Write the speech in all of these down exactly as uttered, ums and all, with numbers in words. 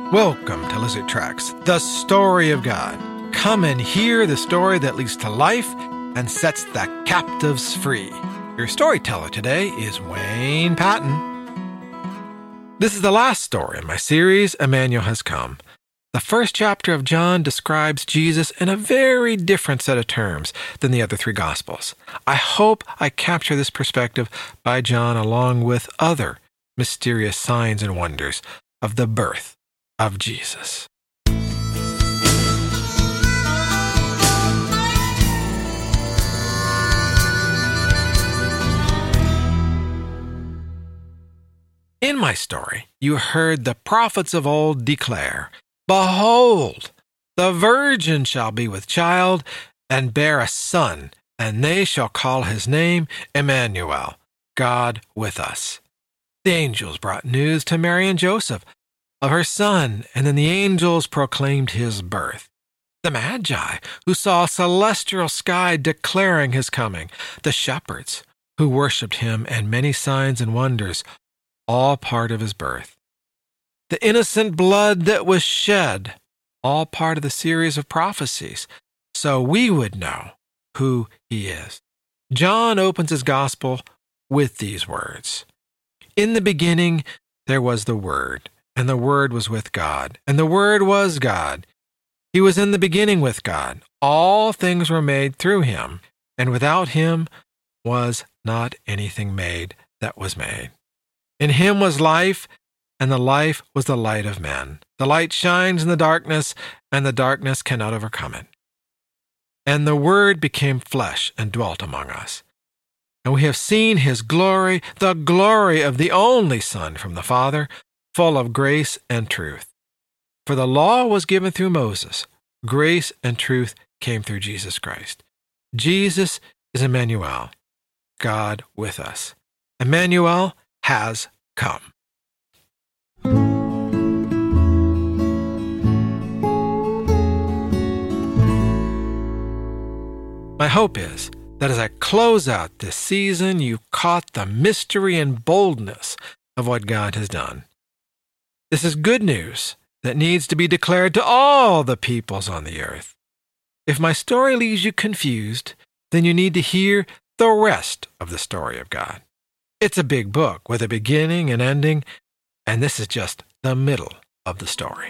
Welcome to Lizard Tracks, the story of God. Come and hear the story that leads to life and sets the captives free. Your storyteller today is Wayne Patton. This is the last story in my series, Emmanuel Has Come. The first chapter of John describes Jesus in a very different set of terms than the other three Gospels. I hope I capture this perspective by John along with other mysterious signs and wonders of the birth of Jesus. In my story, you heard the prophets of old declare, "Behold, the virgin shall be with child and bear a son, and they shall call his name Emmanuel, God with us." The angels brought news to Mary and Joseph of her son, and then the angels proclaimed his birth. The Magi, who saw a celestial sky declaring his coming, the shepherds, who worshipped him, and many signs and wonders, all part of his birth. The innocent blood that was shed, all part of the series of prophecies, so we would know who he is. John opens his gospel with these words. In the beginning there was the Word, and the Word was with God, and the Word was God. He was in the beginning with God. All things were made through him, and without him was not anything made that was made. In him was life, and the life was the light of men. The light shines in the darkness, and the darkness cannot overcome it. And the Word became flesh and dwelt among us. And we have seen his glory, the glory of the only Son from the Father, full of grace and truth. For the law was given through Moses. Grace and truth came through Jesus Christ. Jesus is Emmanuel, God with us. Emmanuel has come. My hope is that as I close out this season, you caught the mystery and boldness of what God has done. This is good news that needs to be declared to all the peoples on the earth. If my story leaves you confused, then you need to hear the rest of the story of God. It's a big book with a beginning and ending, and this is just the middle of the story.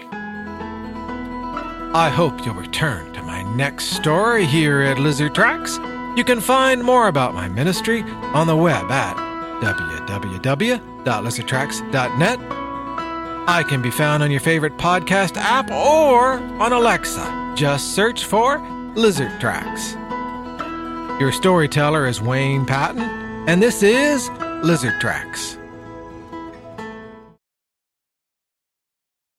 I hope you'll return to my next story here at Lizard Tracks. You can find more about my ministry on the web at w w w dot lizard tracks dot net. I can be found on your favorite podcast app or on Alexa. Just search for Lizard Tracks. Your storyteller is Wayne Patton, and this is Lizard Tracks.